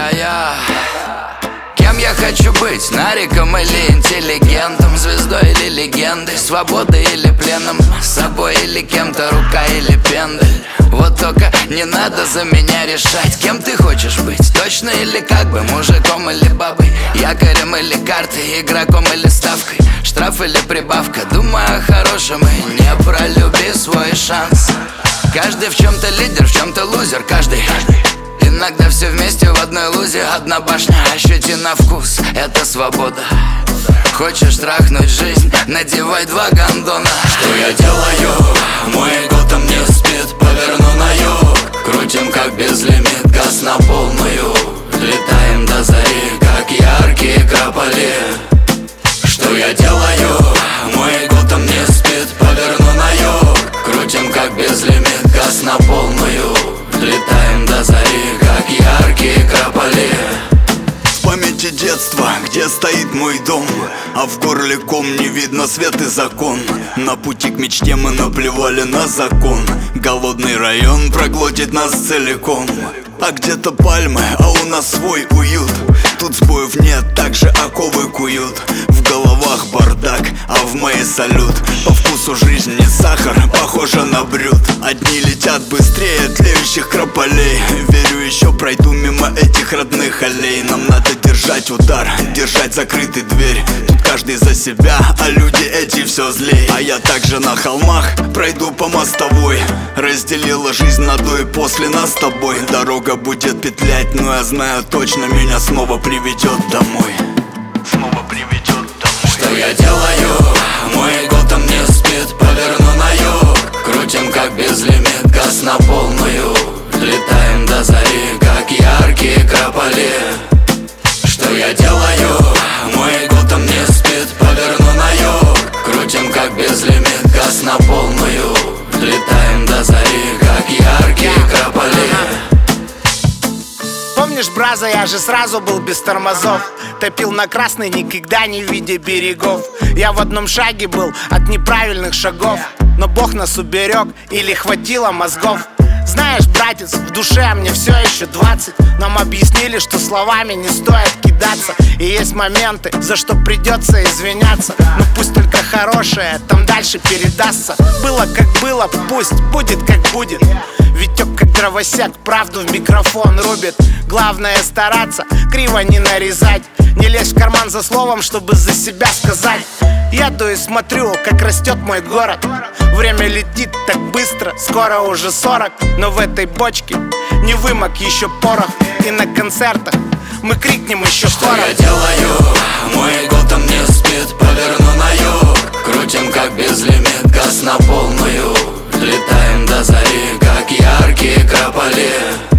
Кем я хочу быть? Нариком или интеллигентом? Звездой или легендой? Свободой или пленом? Собой или кем-то? Рука или пендель? Вот только не надо за меня решать, кем ты хочешь быть. Точно или как бы, мужиком или бабой, якорем или картой, игроком или ставкой, штраф или прибавка. Думай о хорошем и не пролюби свой шанс. Каждый в чем-то лидер, в чем-то лузер, каждый. Иногда все вместе в одной лузе, одна башня. Ощути на вкус, это свобода. Хочешь трахнуть жизнь, надевай 2 гондона. Что я делаю? Мой Готэм не спит, поверну на юг. Крутим как безлимит, газ на полную. Летаем до зари, как яркие крополи. Что я делаю? Мой Готэм не спит, поверну на юг. Крутим как безлимит, газ на полную. Летаем до зари, как яркие крополи. В памяти детства, где стоит мой дом, а в горле ком, не видно свет и закон. На пути к мечте мы наплевали на закон. Голодный район проглотит нас целиком. А где-то пальмы, а у нас свой уют. Тут сбоев нет, так же оковы куют. В головах бардак, а в моей салют. По вкусу жизнь не сахар, похоже на брют. Одни летят быстрее тлеющих крополей. Верю, еще пройду мимо этих родных аллей. Нам надо держать удар, держать закрытой дверь. Тут каждый за себя, а люди эти все злей. А я также на холмах пройду по мостовой. Разделила жизнь на до и после нас с тобой. Дорога будет петлять, но я знаю точно, меня снова приведет домой. Снова приведет домой. Что я делаю? Мой Готэм не спит, поверну на юг. Крутим как безлимит, газ на полную. Летаем до зари, как яркие крополи. Что я делаю? Мой Готэм не спит, поверну на юг. Крутим как безлимит, газ на полную. Летаем до зари, как яркие крополи. Помнишь, браза, я же сразу был без тормозов. Топил на красный, никогда не видя берегов. Я в одном шаге был от неправильных шагов. Но Бог нас уберег, или хватило мозгов. Знаешь, братец, в душе мне все еще 20. Нам объяснили, что словами не стоит кидаться. И есть моменты, за что придется извиняться. Но пусть только хорошее там дальше передастся. Было как было, пусть будет как будет. Витек как дровосек, правду в микрофон рубит. Главное стараться, криво не нарезать. Не лезь в карман за словом, чтобы за себя сказать. Еду и смотрю, как растет мой город. Время летит так быстро, скоро уже 40. Но в этой бочке не вымок еще порох. И на концертах мы крикнем еще хором. Что я делаю? Мой Готэм не спит, поверну на юг. Крутим как безлимит, газ на полную. Летаем до зари, как яркие крополи.